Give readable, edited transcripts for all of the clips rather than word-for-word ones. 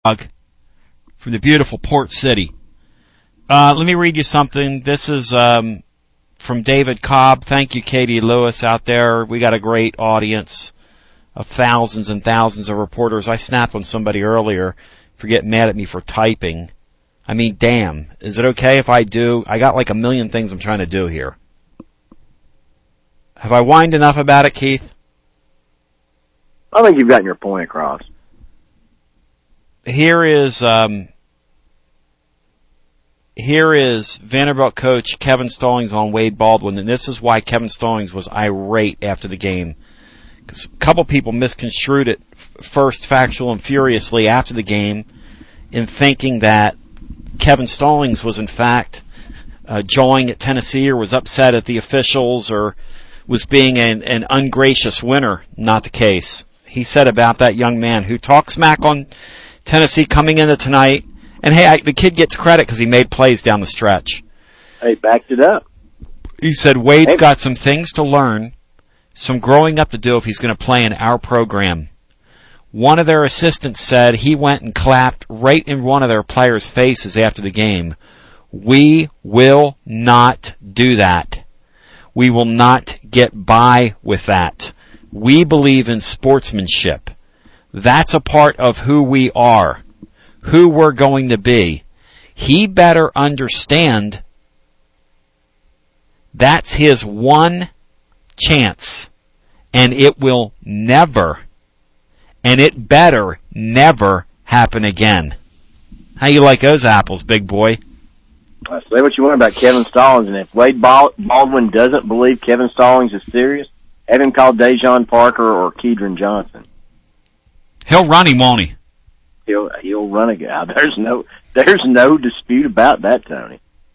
from the beautiful Port City. Let me read you something. This is from David Cobb. Thank you, Katie Lewis, out there. We got a great audience of thousands and thousands of reporters. I snapped on somebody earlier for getting mad at me for typing. I mean, damn. Is it okay if I do? I got like a million things I'm trying to do here. Have I whined enough about it, Keith? I think you've gotten your point across. Here is Vanderbilt coach Kevin Stallings on Wade Baldwin, and this is why Kevin Stallings was irate after the game. Because a couple people misconstrued it first factual and furiously after the game in thinking that Kevin Stallings was in fact jawing at Tennessee or was upset at the officials or was being an ungracious winner. Not the case. He said about that young man who talked smack on Tennessee coming into tonight, and hey, the kid gets credit because he made plays down the stretch. He backed it up. He said Wade's got some things to learn, some growing up to do if he's going to play in our program. One of their assistants said he went and clapped right in one of their players' faces after the game. We will not do that. We will not get by with that. We believe in sportsmanship. That's a part of who we are, who we're going to be. He better understand that's his one chance, and it will never, and it better never happen again. How you like those apples, big boy? Say what you want about Kevin Stallings, and if Wade Baldwin doesn't believe Kevin Stallings is serious, have him call Dejon Parker or Kedron Johnson. He'll run him, won't he? He'll run a guy. There's no dispute about that, Tony.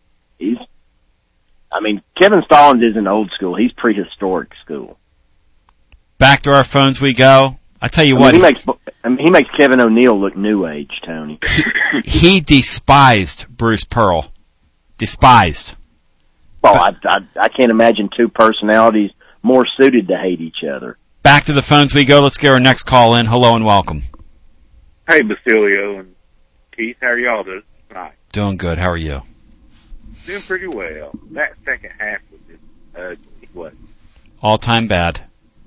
Kevin Stallings isn't old school. He's prehistoric school. Back to our phones we go. I tell you what, he makes Kevin O'Neill look new age, Tony. He despised Bruce Pearl. Despised. Well, I can't imagine two personalities more suited to hate each other. Back to the phones we go. Let's get our next call in. Hello and welcome. Hey, Basilio and Keith. How are y'all doing tonight? Doing good. How are you? Doing pretty well. That second half was just ugly, wasn't it? All-time bad.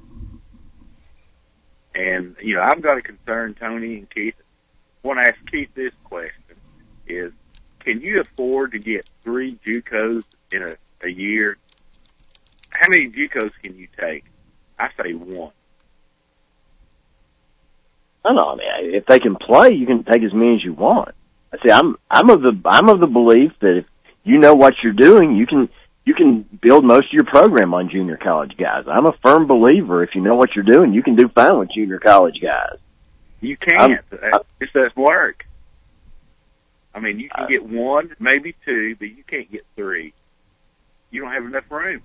And, I've got a concern, Tony and Keith. I want to ask Keith this question is, can you afford to get 3 JUCOs in a year? How many JUCOs can you take? I say 1. I don't know. If they can play, you can take as many as you want. I see. I'm of the belief that if you know what you're doing, you can build most of your program on junior college guys. I'm a firm believer. If you know what you're doing, you can do fine with junior college guys. You can't. It doesn't work. You can get 1, maybe 2, but you can't get 3. You don't have enough room.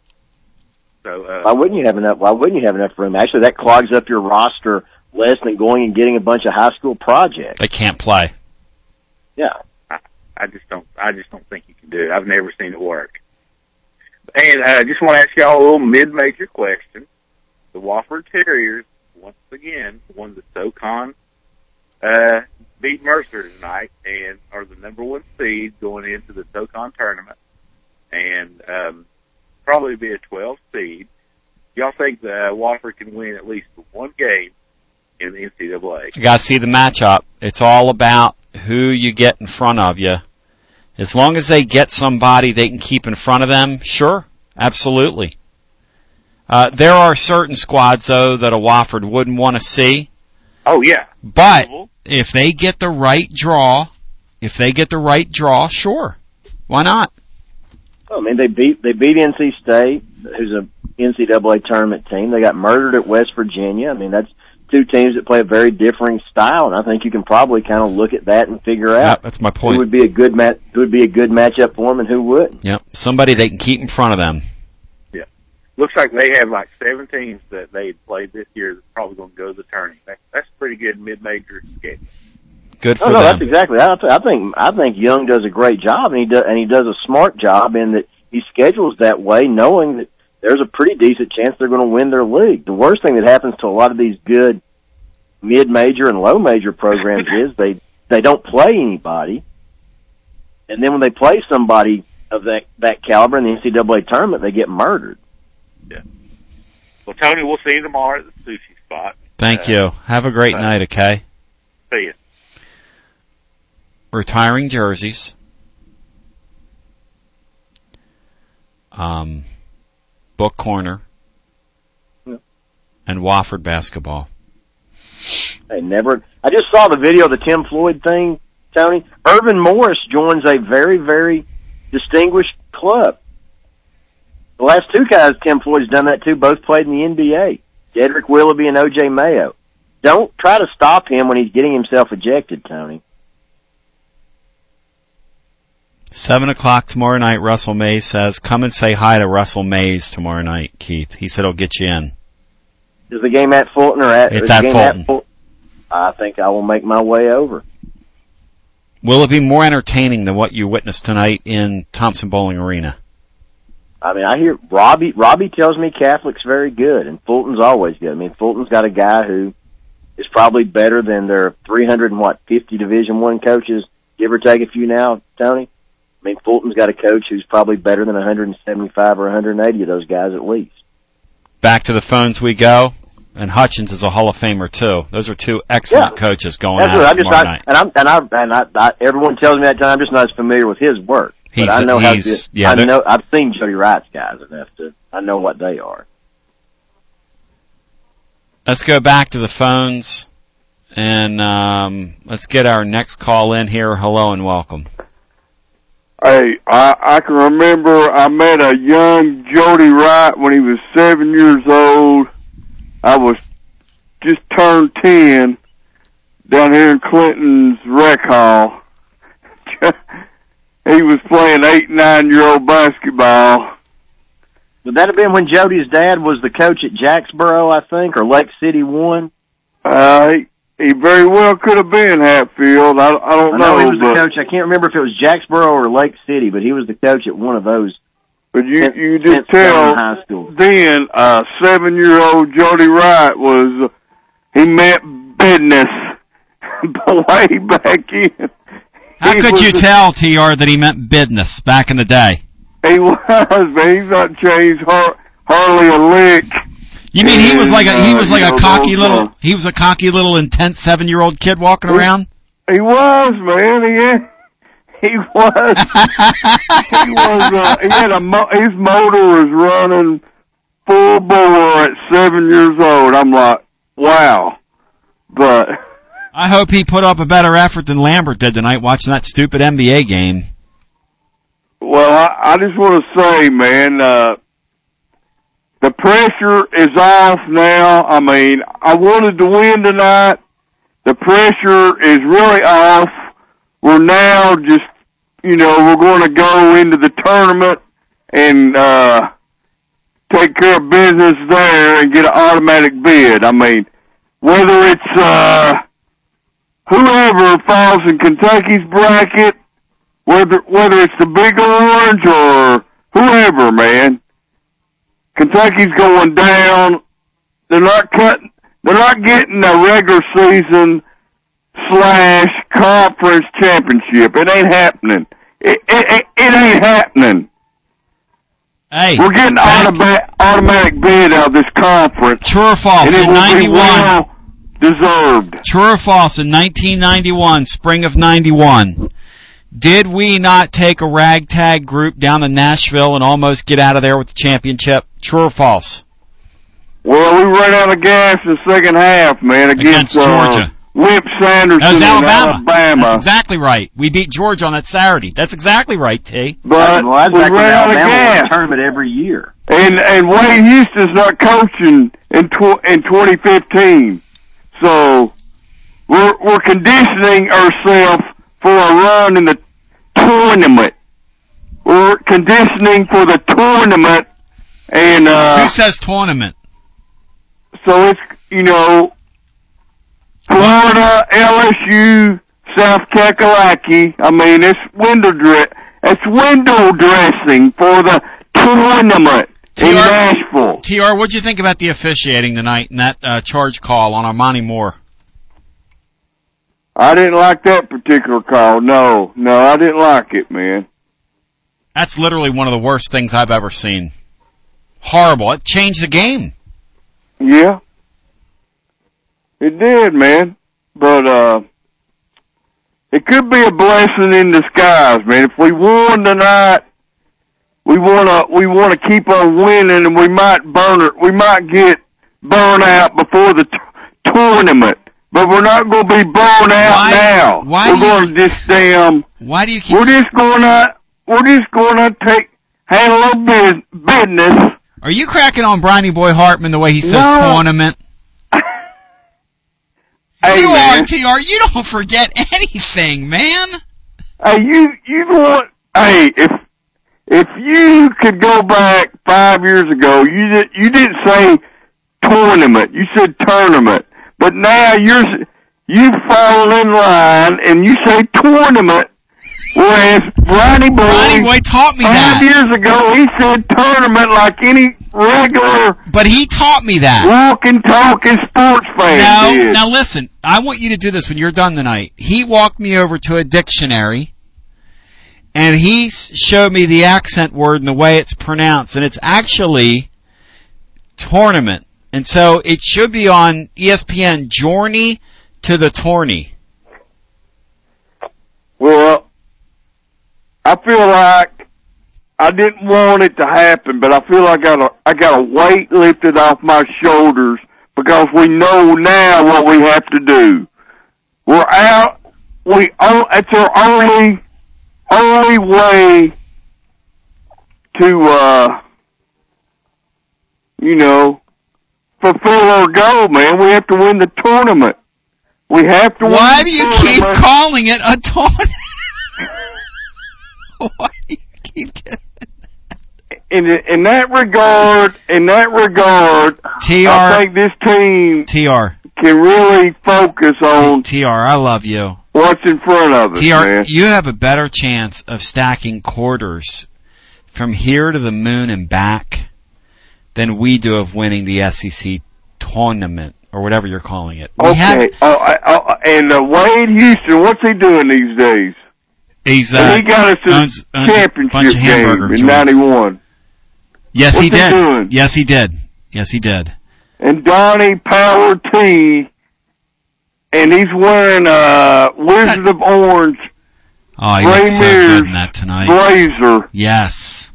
So why wouldn't you have enough? Why wouldn't you have enough room? Actually, that clogs up your roster less than going and getting a bunch of high school projects. They can't play. Yeah, I just don't think you can do it. I've never seen it work. And I just want to ask y'all a little mid-major question. The Wofford Terriers once again won the SoCon, beat Mercer tonight, and are the number 1 seed going into the SoCon tournament, and probably be a 12 seed. Y'all think that Wofford can win at least 1 game in the NCAA? You got to see the matchup. It's all about who you get in front of you. As long as they get somebody they can keep in front of them, sure, absolutely. There are certain squads, though, that a Wofford wouldn't want to see. Oh, yeah. But if they get the right draw, sure. Why not? They beat NC State, who's a NCAA tournament team. They got murdered at West Virginia. That's 2 teams that play a very differing style, and I think you can probably kind of look at that and figure out. Yeah, that's my point. Who would be a good matchup for them, and who wouldn't. Yep, somebody they can keep in front of them. Yeah, looks like they have like 7 teams that they played this year that's probably going to go to the tourney. That's pretty good mid-major schedule. Good for them. No, that's exactly. I think Young does a great job, and he does a smart job in that he schedules that way, knowing that there's a pretty decent chance they're going to win their league. The worst thing that happens to a lot of these good mid-major and low-major programs is they don't play anybody. And then when they play somebody of that caliber in the NCAA tournament, they get murdered. Yeah. Well, Tony, we'll see you tomorrow at the sushi spot. Thank you. Have a great night, okay? See you. Retiring jerseys. Book Corner. Yeah. And Wofford basketball. I just saw the video of the Tim Floyd thing, Tony. Irvin Morris joins a very, very distinguished club. The last two guys Tim Floyd's done that to both played in the NBA. Jedrick Willoughby and O.J. Mayo. Don't try to stop him when he's getting himself ejected, Tony. 7:00 tomorrow night, Russell Mays says, come and say hi to Russell Mays tomorrow night, Keith. He said he'll get you in. Is the game at Fulton or at... It's at Fulton. I think I will make my way over. Will it be more entertaining than what you witnessed tonight in Thompson Bowling Arena? I mean, I hear Robbie tells me Catholic's very good, and Fulton's always good. I mean, Fulton's got a guy who is probably better than their 350 Division I coaches, give or take a few now, Tony. I mean, Fulton's got a coach who's probably better than 175 or 180 of those guys at least. Back to the phones we go. And Hutchins is a Hall of Famer too. Those are two excellent coaches going at it tomorrow night. And everyone tells me that time. I'm just not as familiar with his work. But I know I've seen Jody Wright's guys enough I know what they are. Let's go back to the phones and let's get our next call in here. Hello and welcome. Hey, I can remember I met a young Jody Wright when he was 7 years old. I was just turned 10 down here in Clinton's rec hall. He was playing 8 and 9-year-old basketball. Would that have been when Jody's dad was the coach at Jacksboro, I think, or Lake City 1? He very well could have been Hatfield. I don't know. He was the coach. I can't remember if it was Jacksboro or Lake City, but he was the coach at one of those. But you just tell high school. Then 7-year-old Jody Wright he meant business way back in. How could you tell, TR, that he meant business back in the day? He was, but he's not changed hardly a lick. You mean he was like a cocky little intense 7-year-old kid walking around? He was, man. He was. His motor was running full bore at 7 years old. I'm like, wow. But I hope he put up a better effort than Lambert did tonight watching that stupid NBA game. Well, I just want to say, man, the pressure is off now. I mean, I wanted to win tonight. The pressure is really off. We're now just, we're going to go into the tournament and take care of business there and get an automatic bid. I mean, whether it's whoever falls in Kentucky's bracket, whether it's the Big Orange or whoever, man, Kentucky's going down. They're not getting a regular season / conference championship. It ain't happening. It ain't happening. Hey, we're getting automatic bid out of this conference. True or false? In 91, well deserved. True or false? In 1991, spring of 91, did we not take a ragtag group down to Nashville and almost get out of there with the championship? True or false? Well, we ran out of gas in the second half, man, against Georgia. Wimp Sanderson that was Alabama. That's exactly right. We beat Georgia on that Saturday. That's exactly right, T. But we ran out of gas. Tournament every year. And Wayne Houston's not coaching in 2015. So we're conditioning ourselves for a run in the tournament. We're conditioning for the tournament. And who says tournament? So it's, Florida, LSU, South Kakalaki. I mean, it's window dressing for the tournament in Nashville. TR, what'd you think about the officiating tonight in that charge call on Armani Moore? I didn't like that particular call. No, I didn't like it, man. That's literally one of the worst things I've ever seen. Horrible. It changed the game. Yeah. It did, man. But, it could be a blessing in disguise, man. If we won tonight, we wanna keep on winning, and we might get burned out before the tournament. But we're not going to be burned out now. We're going to just Why do you keep? We're just going to handle our business. Are you cracking on Bronny Boy Hartman the way he says tournament? Hey, you man. are, TR. You don't forget anything, man. Hey, if you could go back 5 years ago, you didn't say tournament. You said tournament. But now you fall in line and you say tournament, whereas Bronny Boy taught me that 5 years ago he said tournament like any regular. But he taught me that. Walking, talking sports fan. Now listen. I want you to do this when you're done tonight. He walked me over to a dictionary, and he showed me the accent word and the way it's pronounced, and it's actually tournament. And so it should be on ESPN, Journey to the Tourney. Well, I feel like I didn't want it to happen, but I feel like I got a weight lifted off my shoulders because we know now what we have to do. We're out. It's our only way to, fulfill our goal, man. We have to win the tournament. We have to win the tournament. Why do you keep calling it a tournament? Why do you keep getting in that regard, TR, I think this team can really focus on TR, I love you. What's in front of us, TR, man. you have a better chance of stacking quarters from here to the moon and back than we do of winning the SEC tournament, or whatever you're calling it. And Wade Houston, what's he doing these days? He got us to the championship game in 91. Yes, he did. Doing? Yes, he did. Yes, he did. And Donnie Power T, and he's wearing Wizard of Orange. Oh, he looks so good in that tonight. Blazer. Yes.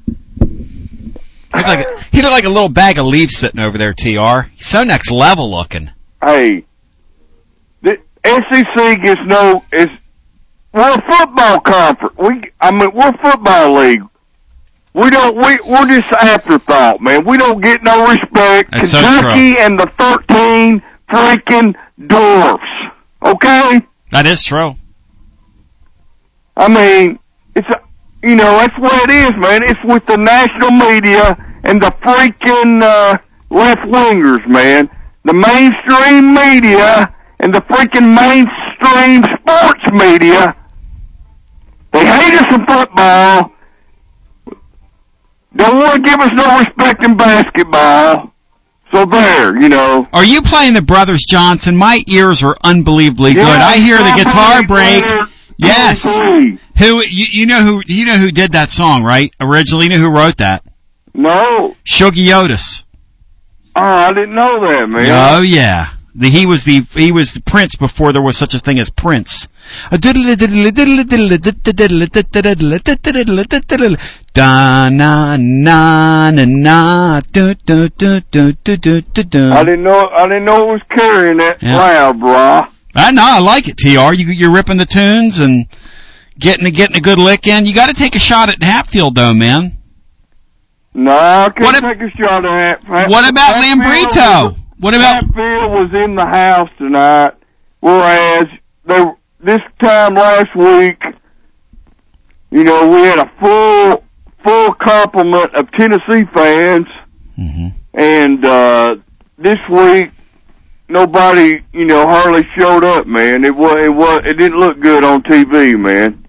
He looked like a little bag of leaves sitting over there, TR. He's so next level looking. Hey, the SEC we're a football conference. We're a football league. We're just afterthought, man. We don't get no respect. That's Kentucky and the 13 freaking dwarfs. Okay? That is true. I mean, that's the way it is, man. It's with the national media and the freaking left-wingers, man. The mainstream media and the freaking mainstream sports media. They hate us in football. Don't want to give us no respect in basketball. So there, Are you playing the Brothers Johnson? My ears are unbelievably good. I hear the guitar break. Yes. You know who did that song, right? Originally, you know who wrote that? No. Shuggy Otis. Oh, I didn't know that, man. Oh yeah. He was the Prince before there was such a thing as Prince. I didn't know it was carrying that loud, brah. I know, I like it, TR. You're ripping the tunes and getting a good lick in. You got to take a shot at Hatfield, though, man. No, I can't take a shot at Hatfield. What about Lambrito? Hatfield was in the house tonight, whereas this time last week, we had a full complement of Tennessee fans, and this week nobody, hardly showed up, man. It didn't look good on TV, man.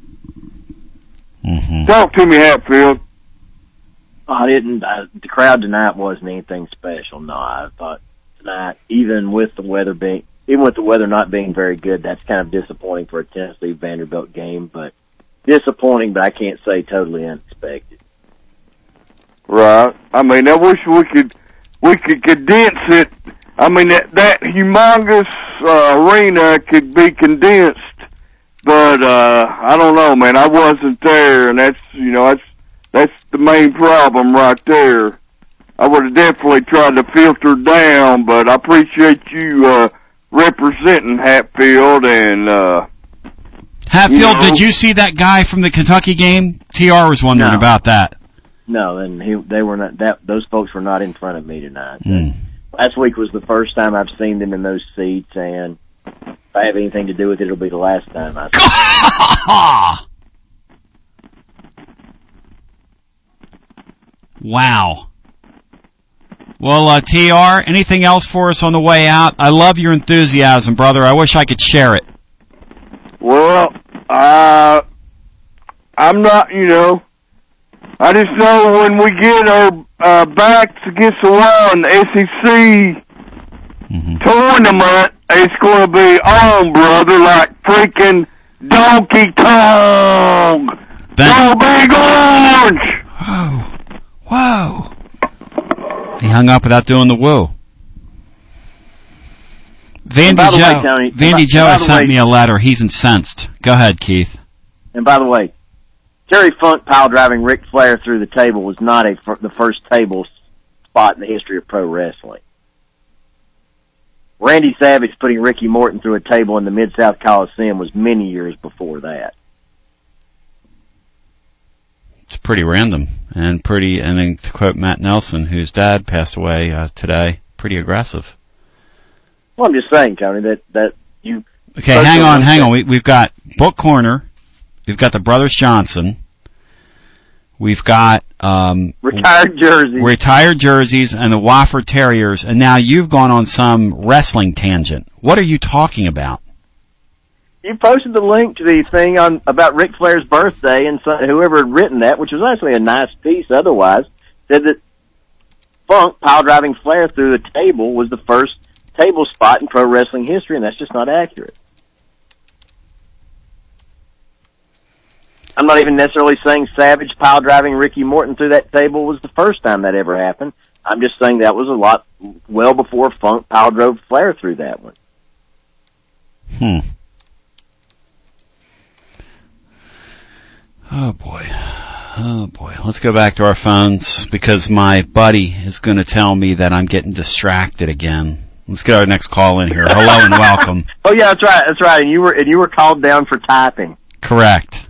Talk to me, Hatfield. I didn't. The crowd tonight wasn't anything special. No, I thought tonight, even with the weather being, even with the weather not being very good, that's kind of disappointing for a Tennessee Vanderbilt game, but disappointing, but I can't say totally unexpected. Right. I mean, I wish we could condense it. I mean, that humongous arena could be condensed, but I don't know, man. I wasn't there, and that's the main problem right there. I would have definitely tried to filter down, but I appreciate you representing Hatfield and Hatfield, did you see that guy from the Kentucky game? TR was wondering about that. No, and they were not. Those folks were not in front of me tonight. Last week was the first time I've seen them in those seats, and if I have anything to do with it, it'll be the last time I see them. Wow. Well, TR, anything else for us on the way out? I love your enthusiasm, brother. I wish I could share it. Well, I'm not, I just know when we get our backs against the wall in the SEC tournament, it's going to be on, brother, like freaking Donkey Kong. Go Big Orange! Whoa. He hung up without doing the woo. Vandy Joe has sent me a letter. He's incensed. Go ahead, Keith. And by the way, Terry Funk pile-driving Ric Flair through the table was not the first table spot in the history of pro wrestling. Randy Savage putting Ricky Morton through a table in the Mid-South Coliseum was many years before that. It's pretty random and then to quote Matt Nelson, whose dad passed away today, pretty aggressive. Well, I'm just saying, Tony, that you... Okay, hang on. We've got Book Corner. We've got the Brothers Johnson. We've got retired jerseys and the Wofford Terriers, and now you've gone on some wrestling tangent. What are you talking about? You posted the link to the thing about Ric Flair's birthday, and whoever had written that, which was actually a nice piece otherwise, said that Funk pile-driving Flair through the table was the first table spot in pro wrestling history, and that's just not accurate. I'm not even necessarily saying Savage pile-driving Ricky Morton through that table was the first time that ever happened. I'm just saying that was a lot well before Funk pile-drove Flair through that one. Oh boy. Let's go back to our phones because my buddy is going to tell me that I'm getting distracted again. Let's get our next call in here. Hello and welcome. Oh yeah, that's right. And you were called down for typing. Correct.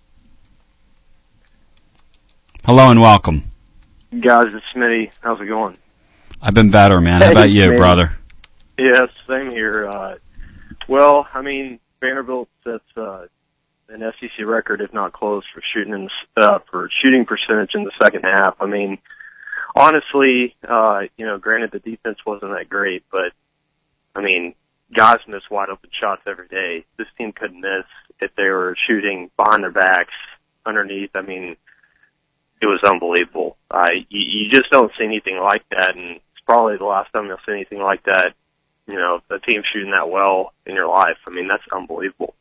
Hello and welcome. Guys, it's Smitty. How's it going? I've been better, man. How about you, brother? Yes, same here. Well, I mean, Vanderbilt sets an SEC record, if not close, for shooting percentage in the second half. I mean, honestly, granted the defense wasn't that great, but I mean, guys miss wide open shots every day. This team couldn't miss if they were shooting behind their backs, underneath. I mean, it was unbelievable. You just don't see anything like that, and it's probably the last time you'll see anything like that. A team shooting that well in your life. I mean, that's unbelievable.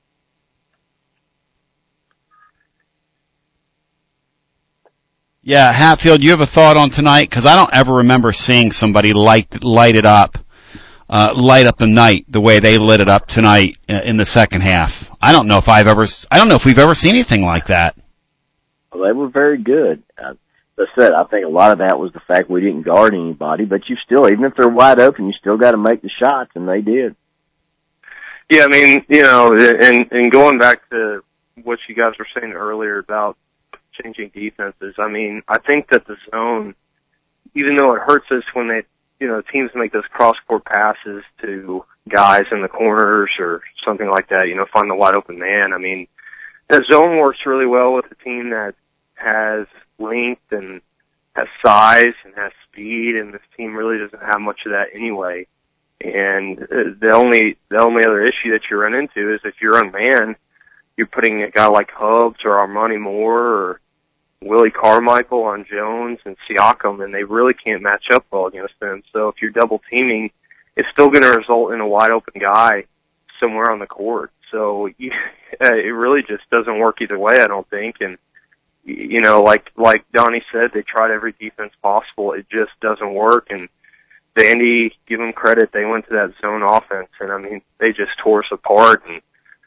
Yeah, Hatfield, you have a thought on tonight? Because I don't ever remember seeing somebody light it up the night the way they lit it up tonight in the second half. I don't know if we've ever seen anything like that. Well, they were very good. As I said, I think a lot of that was the fact we didn't guard anybody, but you still, even if they're wide open, you still got to make the shots, and they did. Yeah, I mean, and going back to what you guys were saying earlier about changing defenses, I mean, I think that the zone, even though it hurts us when teams make those cross-court passes to guys in the corners or something like that, find the wide open man. I mean, the zone works really well with a team that has length and has size and has speed, and this team really doesn't have much of that anyway. And the only other issue that you run into is if you're unmanned, you're putting a guy like Hubbs or Armani Moore or Willie Carmichael on Jones and Siakam, and they really can't match up well against them. So if you're double teaming it's still going to result in a wide open guy somewhere on the court. So it really just doesn't work either way, I don't think. And like Donnie said, they tried every defense possible. It just doesn't work. And Vandy, give them credit, they went to that zone offense, and I mean, they just tore us apart. And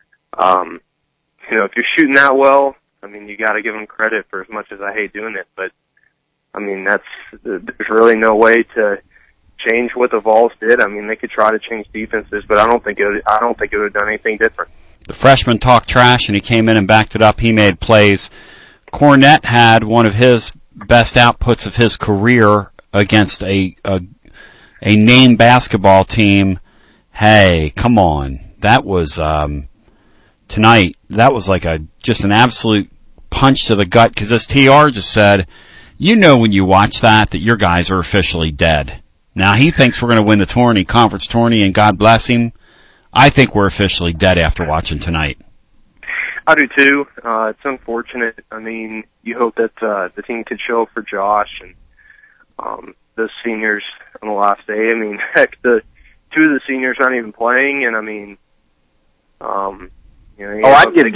if you're shooting that well, I mean, you got to give them credit for as much as I hate doing it. But I mean, there's really no way to change what the Vols did. I mean, they could try to change defenses, but I don't think it would have done anything different. The freshman talked trash, and he came in and backed it up. He made plays. Cornette had one of his best outputs of his career against a named basketball team. Hey, come on. That was tonight. That was like just an absolute punch to the gut, because as TR just said, when you watch that your guys are officially dead. Now, he thinks we're going to win the conference tourney, and God bless him. I think we're officially dead after watching tonight. I do too. It's unfortunate. I mean, you hope that the team could show up for Josh and the seniors on the last day. I mean, heck, the two of the seniors aren't even playing, and I mean, I'd give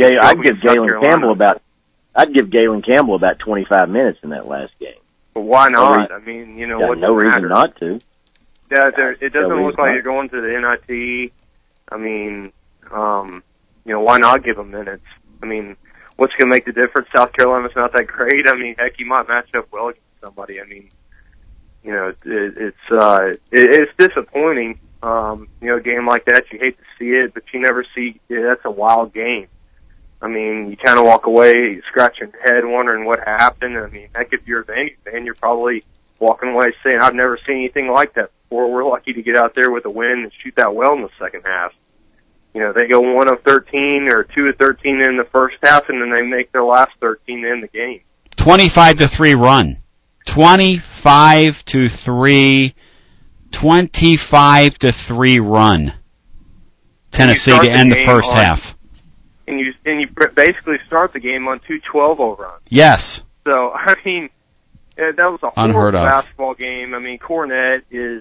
Galen Campbell about 25 minutes in that last game. But why not? I mean, what's no reason matter? Not to. Yeah, it doesn't look like you're going to the NIT. I mean, why not give them minutes? I mean, what's going to make the difference? South Carolina's not that great. I mean, heck, you might match up well against somebody. I mean, it's disappointing. A game like that, you hate to see it, but you never see. That's a wild game. I mean, you kind of walk away scratching your head, wondering what happened. I mean, heck, if you're a Vandy fan, you're probably walking away saying, "I've never seen anything like that before." We're lucky to get out there with a win and shoot that well in the second half. They go 1 of 13 or 2 of 13 in the first half, and then they make their last 13 to end the game. 25-3 run. 25-3 run. Tennessee to end the first half. And you basically start the game on 2 12-0 runs. Yes. So, I mean, that was a horrible basketball game. I mean, Cornette is,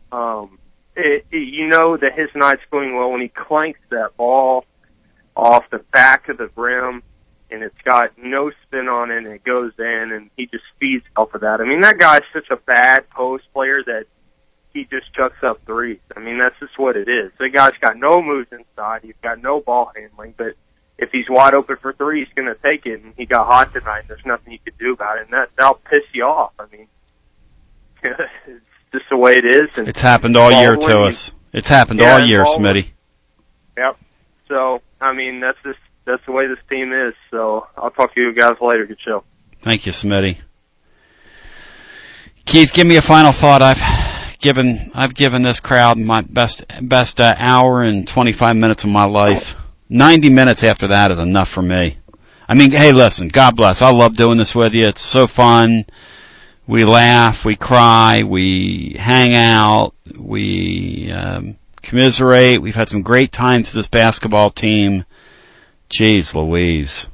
that his night's going well when he clanks that ball off the back of the rim, and it's got no spin on it, and it goes in, and he just feeds off of that. I mean, that guy's such a bad post player that he just chucks up threes. I mean, that's just what it is. The guy's got no moves inside. He's got no ball handling, but if he's wide open for three, he's going to take it, and he got hot tonight. There's nothing you could do about it, and that'll piss you off. I mean, it's just the way it is. And it's happened all year to us. It's happened all year, Smitty. Yep. So, I mean, that's the way this team is. So, I'll talk to you guys later. Good show. Thank you, Smitty. Keith, give me a final thought. I've given this crowd my best hour and 25 minutes of my life. 90 minutes after that is enough for me. I mean, hey, listen, God bless. I love doing this with you. It's so fun. We laugh, we cry, we hang out, we commiserate. We've had some great times with this basketball team. Jeez Louise.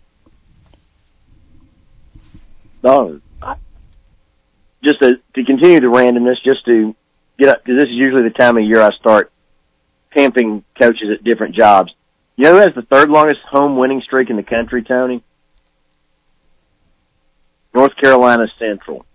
No, just to continue the randomness, just to get up, because this is usually the time of year I start camping coaches at different jobs. You know who has the third longest home winning streak in the country, Tony? North Carolina Central.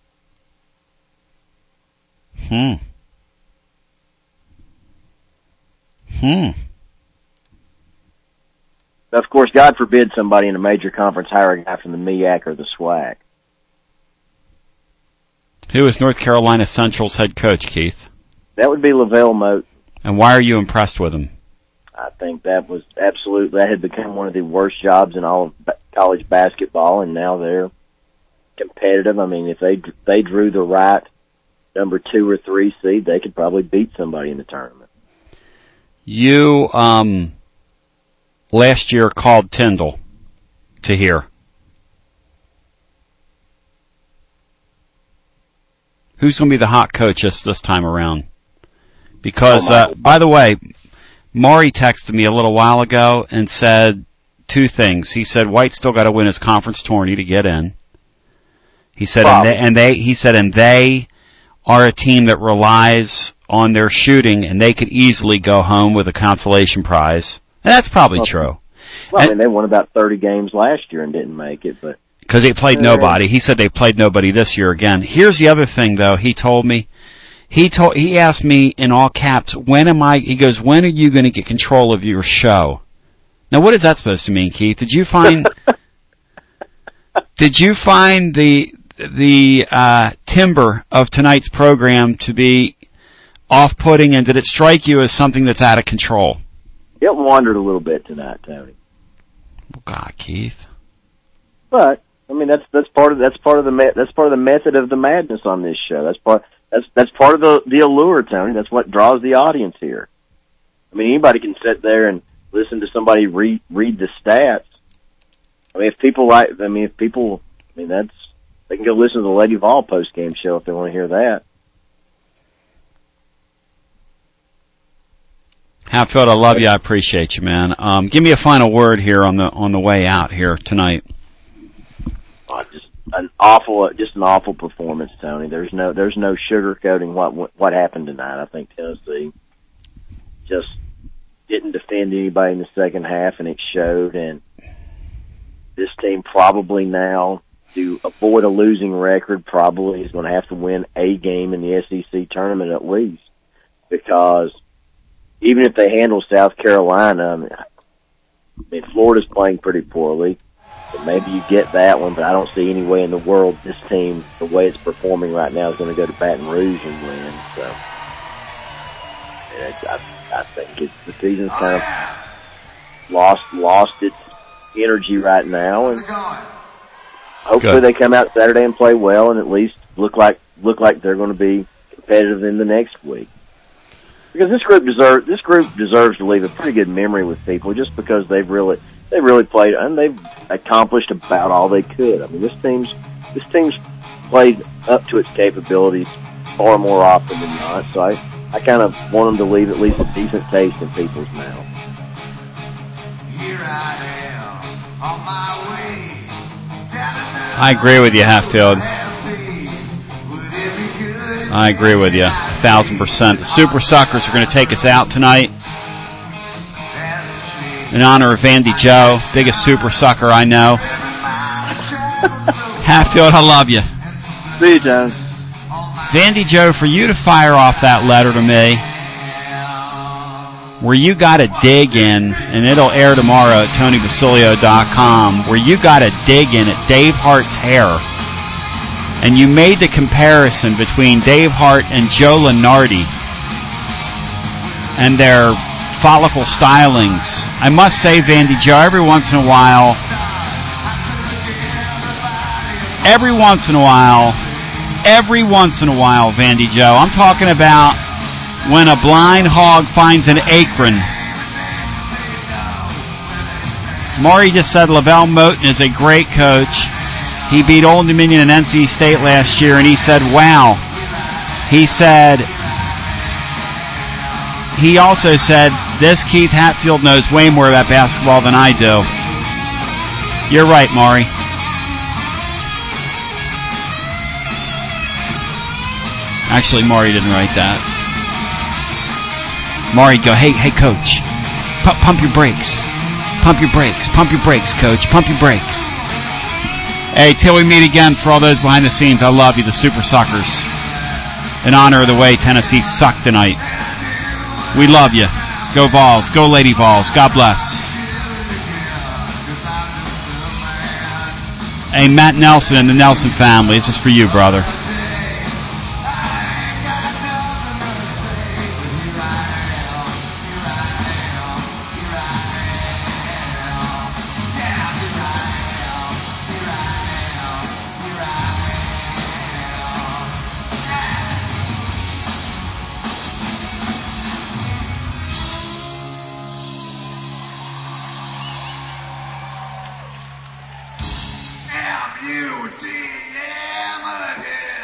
Of course, God forbid somebody in a major conference hire a guy from the MEAC or the SWAC. Who is North Carolina Central's head coach, Keith? That would be Lavelle Moat. And why are you impressed with him? I think that had become one of the worst jobs in all of college basketball, and now they're competitive. I mean, if they drew the right number 2 or 3 seed, they could probably beat somebody in the tournament. You, last year called Tyndall to here. Who's going to be the hot coach this time around? Because, by the way, Maury texted me a little while ago and said 2 things. He said White's still got to win his conference tourney to get in. He said, and they are a team that relies on their shooting, and they could easily go home with a consolation prize. And that's probably true. Well, I mean, they won about 30 games last year and didn't make it, but because they played nobody. He said they played nobody this year again. Here's the other thing, though. He told me. He asked me in all caps, he goes, when are you going to get control of your show? Now, what is that supposed to mean, Keith? Did you find the timbre of tonight's program to be off-putting, and did it strike you as something that's out of control? It wandered a little bit tonight, Tony. Oh, God, Keith. But I mean, that's part of the method of the madness on this show. That's part of the allure, Tony. That's what draws the audience here. I mean, anybody can sit there and listen to somebody read the stats. I mean, they can go listen to the Lady Vol post-game show if they want to hear that. Hatfield, I love you. I appreciate you, man. Give me a final word here on the way out here tonight. Just an awful performance, Tony. There's no sugarcoating what happened tonight. I think Tennessee just didn't defend anybody in the second half, and it showed. And this team probably now, to avoid a losing record, probably is going to have to win a game in the SEC tournament at least, because even if they handle South Carolina, I mean, Florida's playing pretty poorly. So maybe you get that one, but I don't see any way in the world this team, the way it's performing right now, is going to go to Baton Rouge and win. So I think the season's kind of lost its energy right now, and hopefully they come out Saturday and play well, and at least look like they're going to be competitive in the next week. Because this group deserves to leave a pretty good memory with people, just because they've really played, and they've accomplished about all they could. I mean, this team's played up to its capabilities far more often than not. So I kind of want them to leave at least a decent taste in people's mouth. Here I am on my way. I agree with you, Hatfield. I agree with you, 1,000%. The Super Suckers are going to take us out tonight in honor of Vandy Joe, biggest Super Sucker I know. Hatfield, I love you. See you, John. Vandy Joe, for you to fire off that letter to me, where you got to dig in, and it'll air tomorrow at TonyBasilio.com, where you got to dig in at Dave Hart's hair, and you made the comparison between Dave Hart and Joe Lunardi and their follicle stylings. I must say, Vandy Joe, every once in a while, Vandy Joe, I'm talking about when a blind hog finds an apron. Maury just said LaBelle Moton is a great coach. He beat Old Dominion and NC State last year, and he said, wow. He also said, this Keith Hatfield knows way more about basketball than I do. You're right, Maury. Actually, Maury didn't write that. Maury, go, hey, coach, pump your brakes. Pump your brakes, coach. Pump your brakes. Hey, till we meet again, for all those behind the scenes, I love you, the Super Suckers. In honor of the way Tennessee sucked tonight. We love you. Go Vols. Go Lady Vols. God bless. Hey, Matt Nelson and the Nelson family, this is for you, brother. M-U-T-M-A-T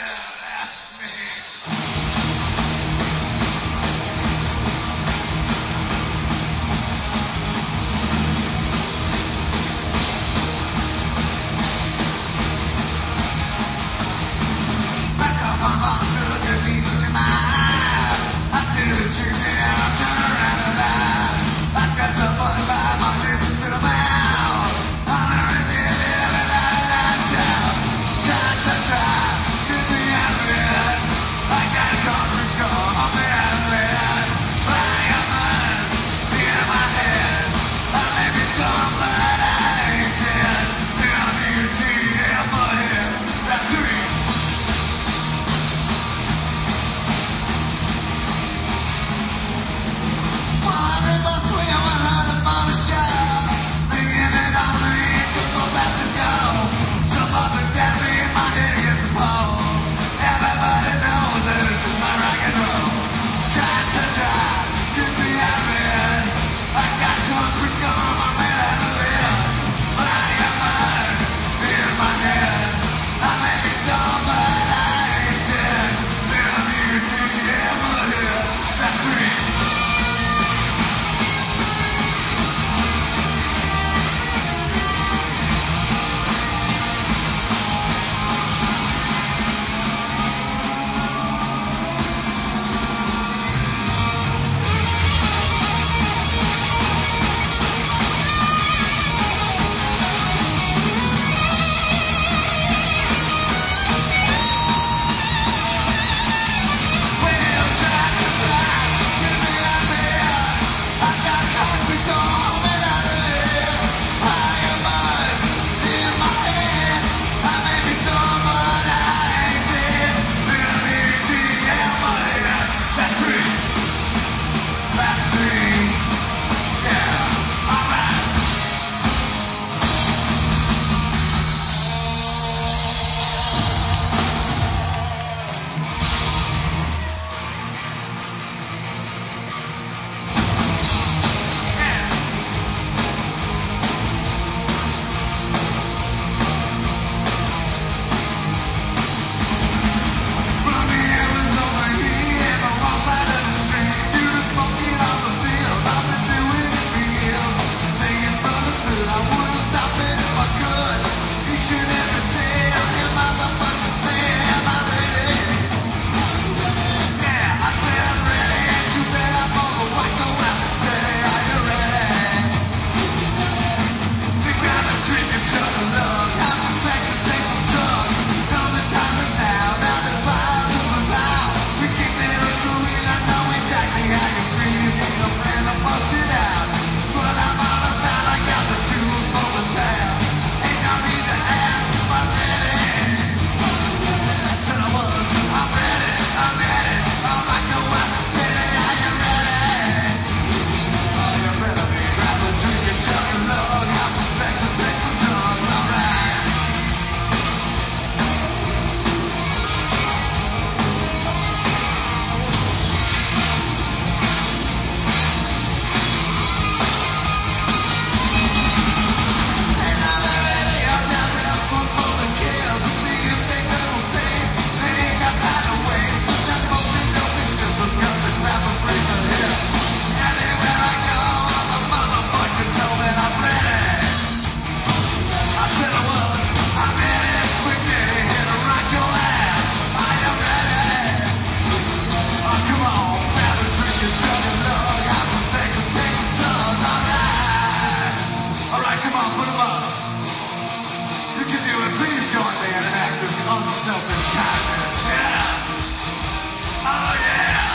selfish kindness, yeah. Oh yeah.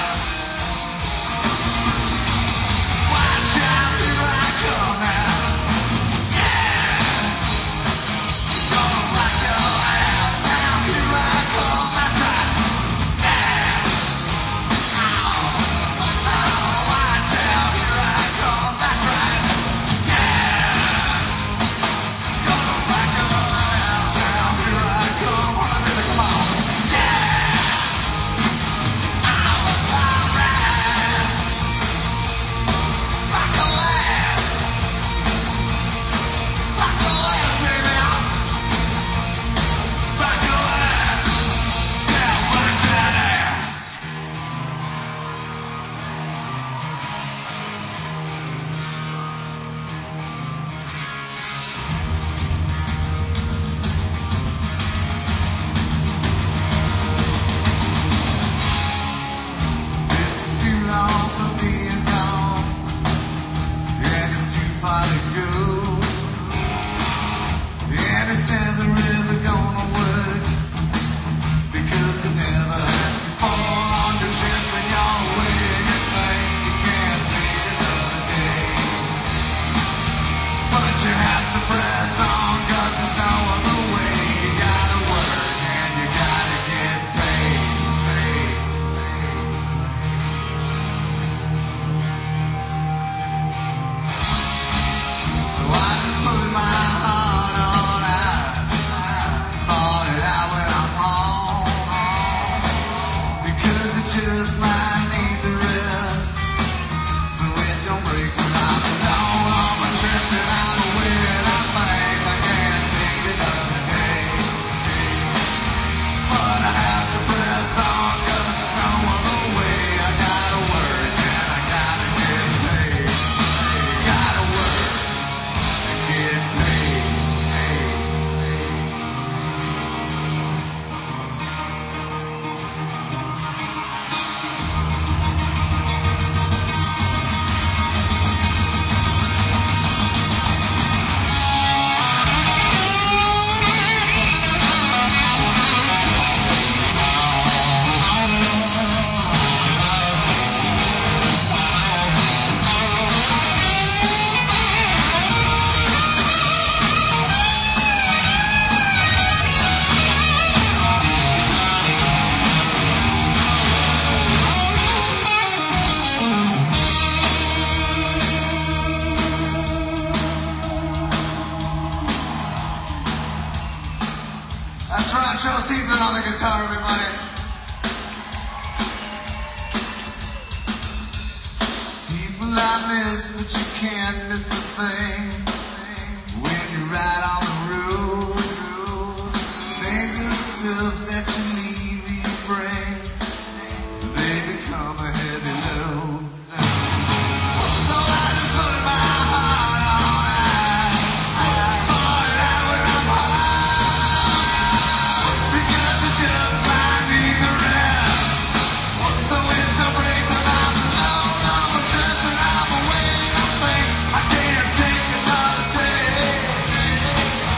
Watch out, here I come now. Yeah. Gonna rock your ass now. Here I come, that's right. Yeah. Watch out, here I come, that's right. Yeah. Gonna rock your ass now. Here I come, baby, come on. Yeah. Alright. Rock your ass. Rock your ass, baby. Rock your ass. Yeah, rock that ass. This is too long for being gone, and it's too far to go, and it's never ever gonna work, because it never has before. Undershifting your way, you think you can't take another day, but you have to press on, 'cause there's no other way. You gotta work and you gotta get paid. So I just put my heart on ice, thought it out when I'm home, because it just might need the rest, so it don't break when I'm alone. I'm tripping out of when I think I can't take another day, but I have to press on, 'cause there's no other way. I gotta work and I gotta get paid. Gotta work and get paid. That's right, Joe Seaman on the guitar, everybody. People I miss, but you can't miss a thing when you're right on the road. Things are the stuff that you leave in your brain. They become a heavy load. So I just put my heart on ice. Thought it out when I'm high, because it just might need the rest. So it don't break when I'm alone. I'm tripping, I'm away. I think I can't take another day.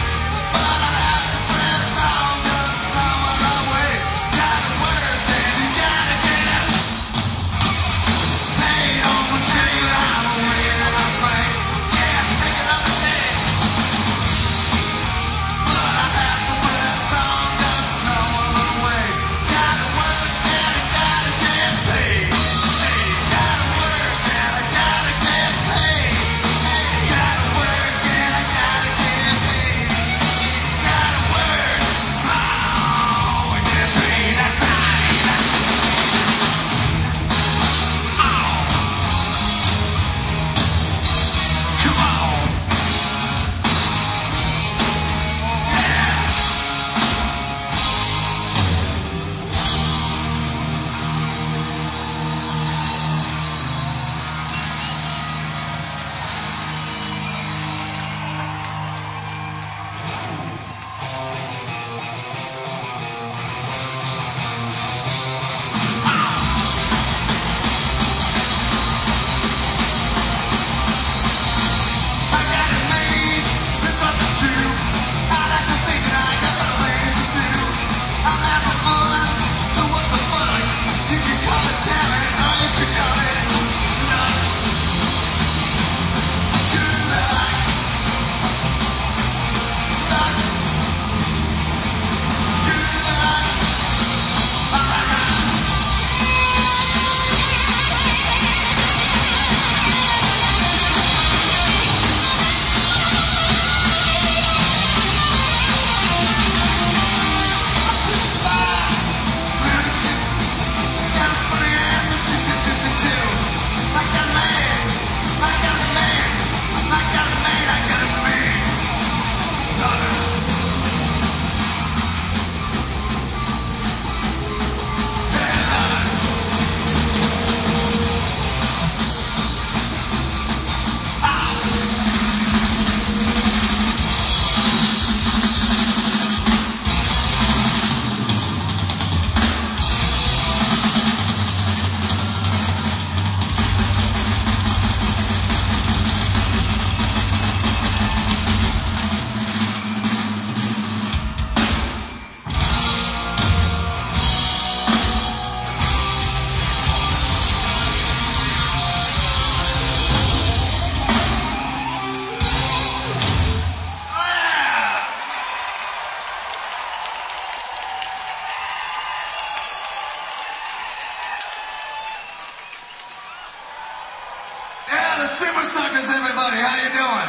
Suckers, everybody. How you doing?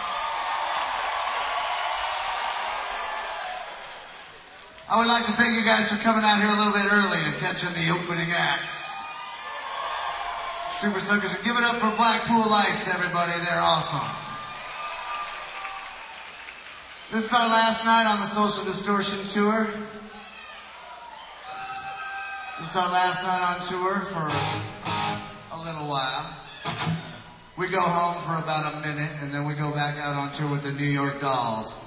I would like to thank you guys for coming out here a little bit early and catching the opening acts. Super Suckers, and give it up for Blackpool Lights, everybody. They're awesome. This is our last night on the Social Distortion Tour. This is our last night on tour for a little while. We go home for about a minute, and then we go back out on tour with the New York Dolls.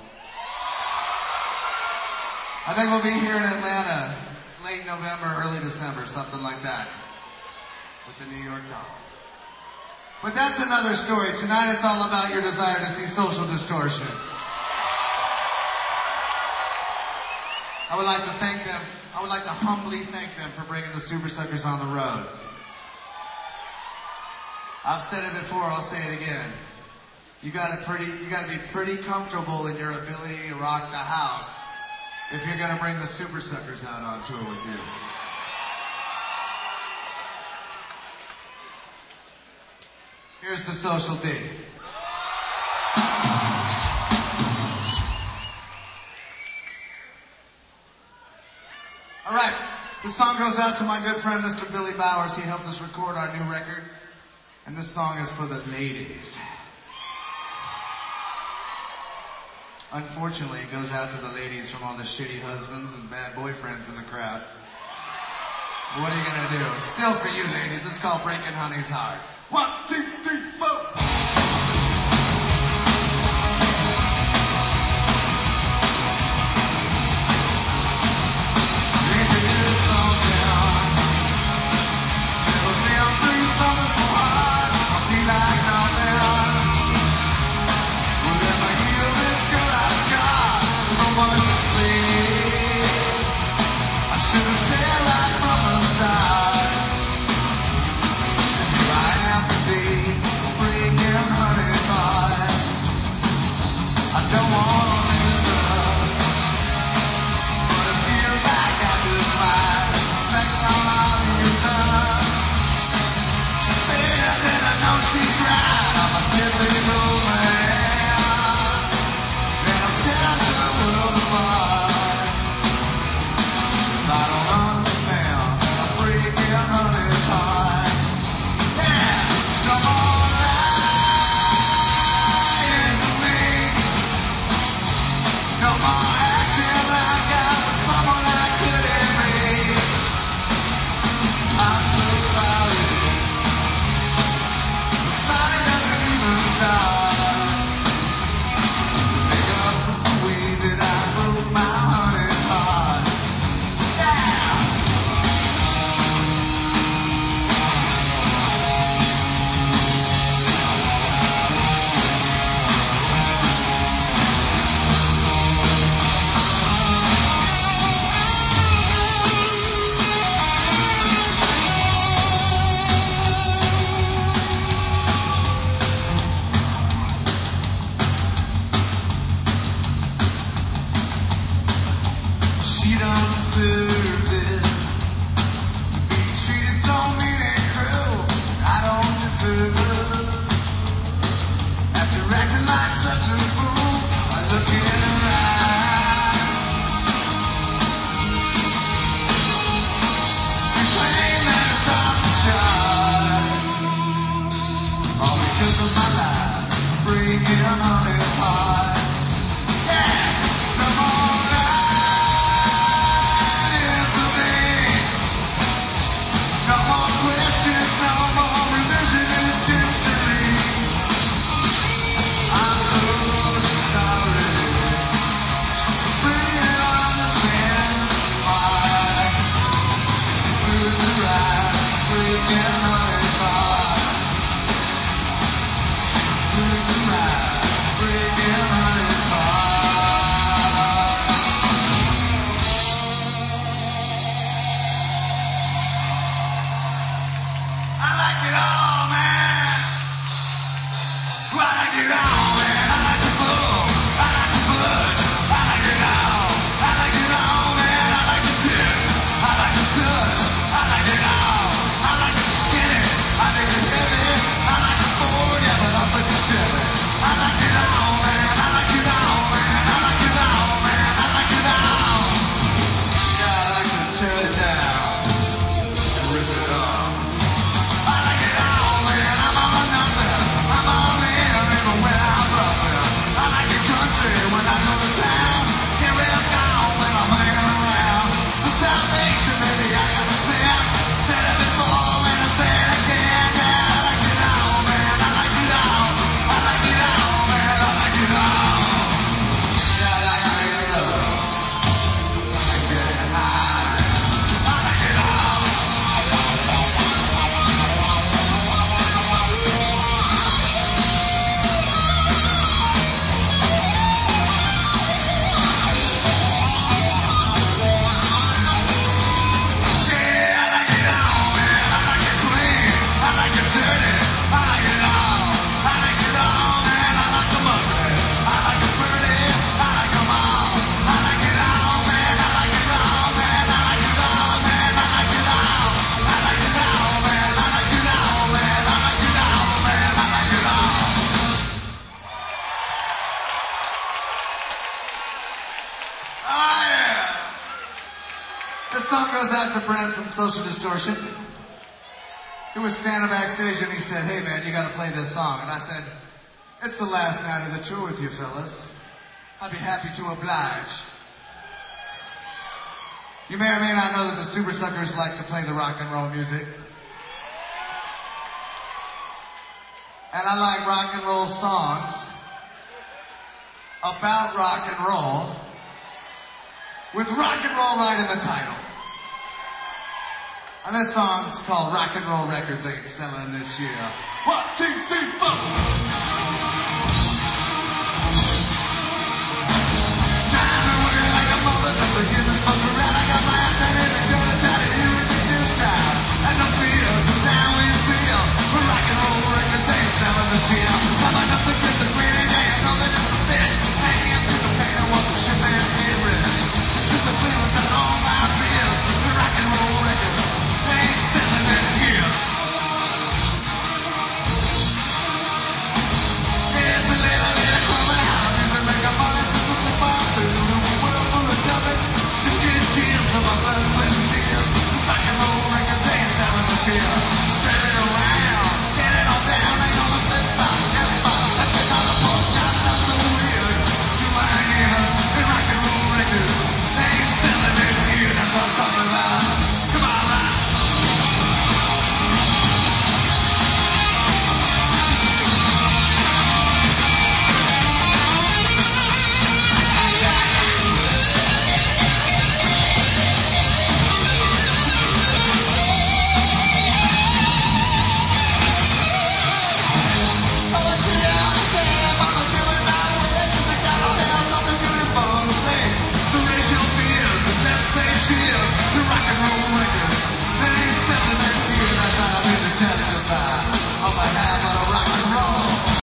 I think we'll be here in Atlanta late November, early December, something like that, with the New York Dolls. But that's another story. Tonight it's all about your desire to see Social Distortion. I would like to thank them. I would like to humbly thank them for bringing the Super Suckers on the road. I've said it before, I'll say it again. You gotta be pretty comfortable in your ability to rock the house if you're gonna bring the Super Suckers out on tour with you. Here's the Social D. All right, this song goes out to my good friend Mr. Billy Bowers. He helped us record our new record, and this song is for the ladies. Unfortunately, it goes out to the ladies from all the shitty husbands and bad boyfriends in the crowd. But what are you gonna do? It's still for you, ladies. It's called Breaking Honey's Heart. 1, 2, 3, 4. Should've said right from the start. Here I am. This song goes out to Brent from Social Distortion. He was standing backstage and he said, "Hey man, you gotta play this song." And I said, "It's the last night of the tour with you fellas. I'd be happy to oblige." You may or may not know that the Super Suckers like to play the rock and roll music. And I like rock and roll songs about rock and roll with rock and roll right in the title. And this song's called Rock and Roll Records Ain't Selling This Year. 1, 2, 3, 4.